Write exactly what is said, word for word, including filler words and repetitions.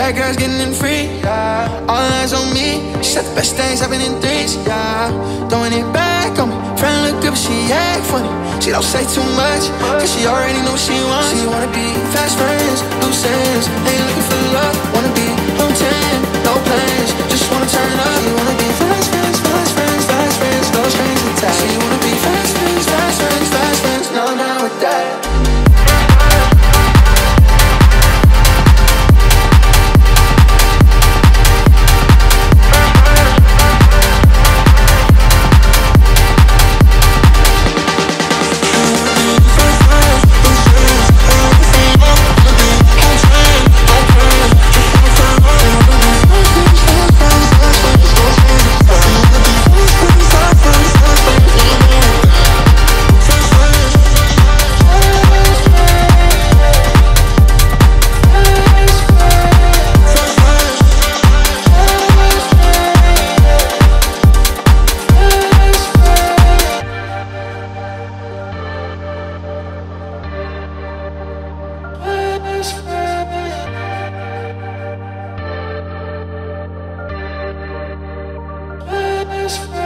bad girls getting in free, yeah. All eyes on me, she said the best things happen in threes, yeah. Throwing it back on me, friend look good but she act funny. She don't say too much, cause she already know what she wants. She wanna be fast friends, loose ends, ain't looking for love. Wanna be no ten, no plans, just wanna turn up. She wanna be fast friends, fast friends, fast friends, no strings attached. She wanna be fast friends, fast friends, fast friends, no, I'm down with that. Best friend.